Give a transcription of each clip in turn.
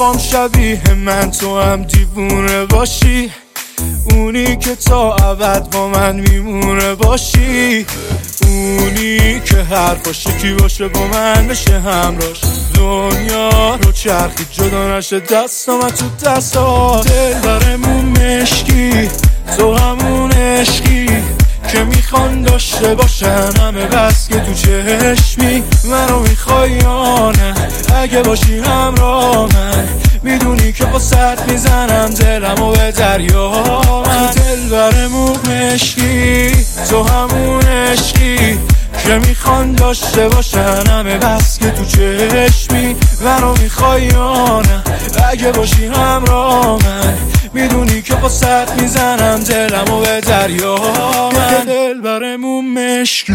میخوام شبیه من تو هم دیوونه باشی، اونی که تا ابد با من میمونه باشی، اونی که حرفاش یکی باشه با من بشه همراش، دنیا رو چرخی جدا نشه دستام تو دستات. دل داره مشکی، تو همون عشقی که میخوان داشته باشن همه، بس که تو چشمی منو میخوای یا نه؟ اگه باشی همراه من میدونی که با سرد میزنم دلمو به دریا. من دل برمون مشکی، تو همون عشقی که میخوان داشته باشن همه، بس که تو چشمی منو میخوای یا نه؟ اگه باشی همراه من میدونی که با سرد میزنم دلمو به دریا. من دل برمون مشکی.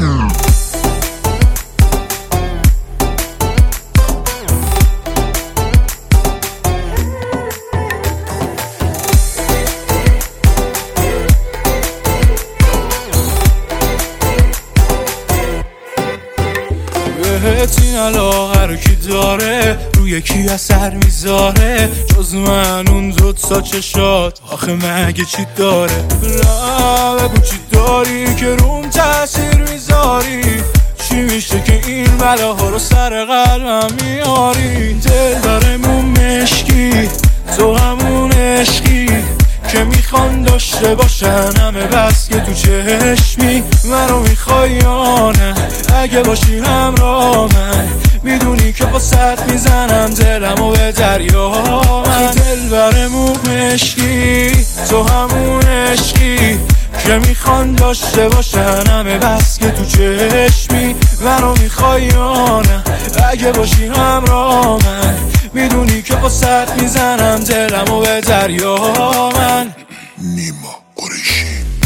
بهت این علاقه رو کی داره، روی کی اثر میذاره جز من اون دوتا چشات؟ آخه مگه چی داره؟ بگو چی داری که روم تاثیر میذاری؟ چی میشه که این بلاها رو سر قلبم میاری؟ دل برمون مشکی، تو همون عشقی که میخوان داشته باشن همه، بس که تو چشمی منو میخوای یا نه؟ اگه باشی همراه من میدونی که با سرد میزنم دلمو به دریا. من دل برمون مشکی، تو همون عشقی که میخوان داشته باشن همه، بس که تو چشمی منو میخوای یا نه؟ اگه باشی همراه من میدونی که با سرد میزنم دلمو به دریا. من نیما قریشی.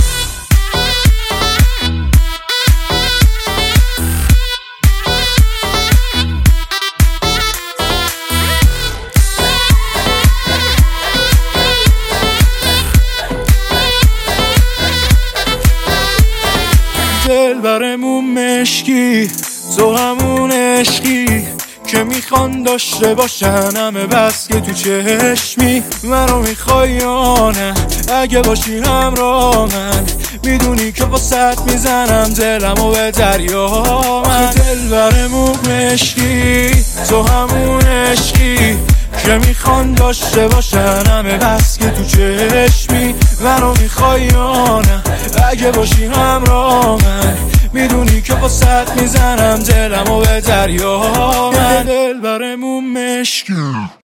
دل برمون مشکی، تو همون عشقی که میخوان داشته باشن همه، بس که تو چشمی منو میخوای یا نه؟ اگه باشی همراه من میدونی که با سرد میزنم دلمو به دریا. من دل برمون مشکی، تو همون عشقی که میخوان داشته باشن همه، بس که تو چشمی منو میخوای یا نه؟ اگه باشی همراه من میدونی که با سرد میزنم دلمو به دریا. من دل برمون مشکی.